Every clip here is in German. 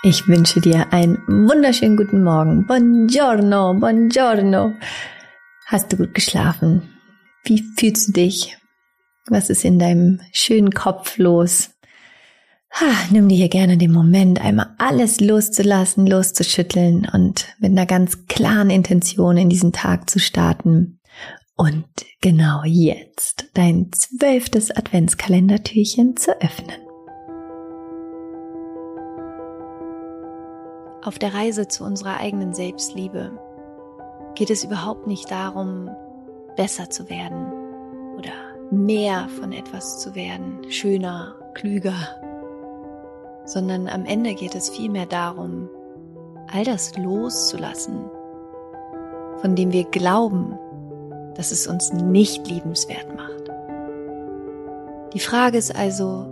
Ich wünsche dir einen wunderschönen guten Morgen. Buongiorno, buongiorno. Hast du gut geschlafen? Wie fühlst du dich? Was ist in deinem schönen Kopf los? Nimm dir hier gerne den Moment, einmal alles loszulassen, loszuschütteln und mit einer ganz klaren Intention in diesen Tag zu starten. Und genau jetzt dein 12. Adventskalendertürchen zu öffnen. Auf der Reise zu unserer eigenen Selbstliebe geht es überhaupt nicht darum, besser zu werden oder mehr von etwas zu werden, schöner, klüger, sondern am Ende geht es vielmehr darum, all das loszulassen, von dem wir glauben, dass es uns nicht liebenswert macht. Die Frage ist also,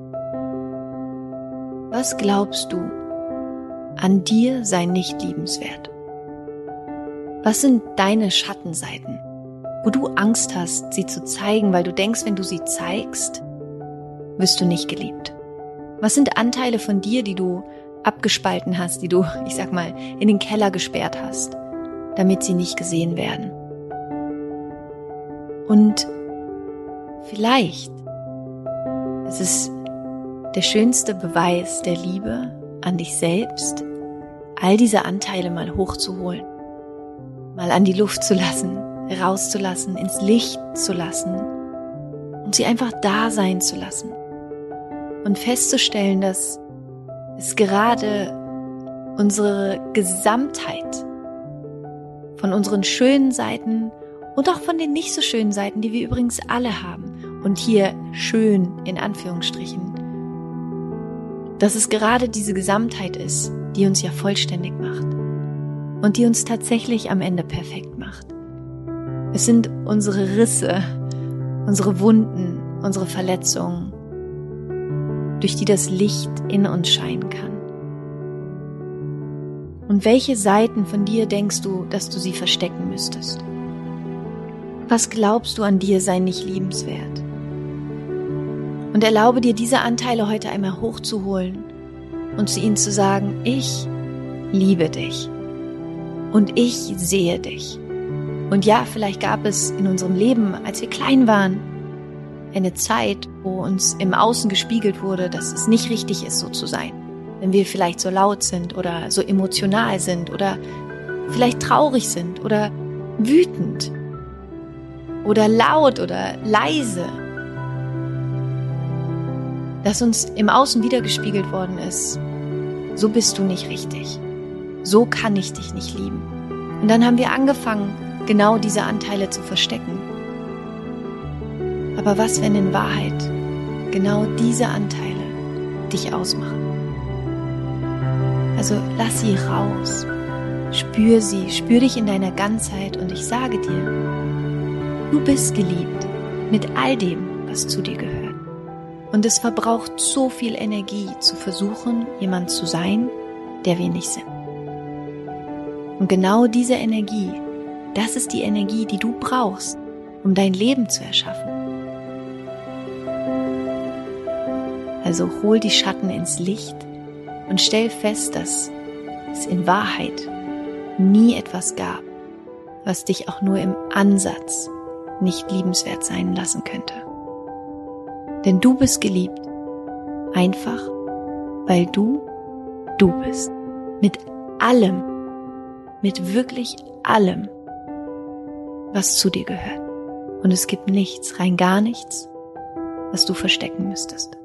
was glaubst du, an dir sei nicht liebenswert? Was sind deine Schattenseiten, wo du Angst hast, sie zu zeigen, weil du denkst, wenn du sie zeigst, wirst du nicht geliebt? Was sind Anteile von dir, die du abgespalten hast, die du, in den Keller gesperrt hast, damit sie nicht gesehen werden? Und vielleicht ist es der schönste Beweis der Liebe an dich selbst, all diese Anteile mal hochzuholen, mal an die Luft zu lassen, rauszulassen, ins Licht zu lassen und sie einfach da sein zu lassen und festzustellen, dass es gerade unsere Gesamtheit von unseren schönen Seiten und auch von den nicht so schönen Seiten, die wir übrigens alle haben, und hier schön in Anführungsstrichen, dass es gerade diese Gesamtheit ist, die uns ja vollständig macht und die uns tatsächlich am Ende perfekt macht. Es sind unsere Risse, unsere Wunden, unsere Verletzungen, durch die das Licht in uns scheinen kann. Und welche Seiten von dir denkst du, dass du sie verstecken müsstest? Was glaubst du an dir sei nicht liebenswert? Und erlaube dir, diese Anteile heute einmal hochzuholen und zu ihnen zu sagen, ich liebe dich und ich sehe dich. Und ja, vielleicht gab es in unserem Leben, als wir klein waren, eine Zeit, wo uns im Außen gespiegelt wurde, dass es nicht richtig ist, so zu sein. Wenn wir vielleicht so laut sind oder so emotional sind oder vielleicht traurig sind oder wütend oder laut oder leise, dass uns im Außen wiedergespiegelt worden ist, so bist du nicht richtig, so kann ich dich nicht lieben. Und dann haben wir angefangen, genau diese Anteile zu verstecken. Aber was, wenn in Wahrheit genau diese Anteile dich ausmachen? Also lass sie raus, spür sie, spür dich in deiner Ganzheit und ich sage dir, du bist geliebt mit all dem, was zu dir gehört. Und es verbraucht so viel Energie, zu versuchen, jemand zu sein, der wir nicht sind. Und genau diese Energie, das ist die Energie, die du brauchst, um dein Leben zu erschaffen. Also hol die Schatten ins Licht und stell fest, dass es in Wahrheit nie etwas gab, was dich auch nur im Ansatz nicht liebenswert sein lassen könnte. Denn du bist geliebt, einfach weil du bist. Mit allem, mit wirklich allem, was zu dir gehört. Und es gibt nichts, rein gar nichts, was du verstecken müsstest.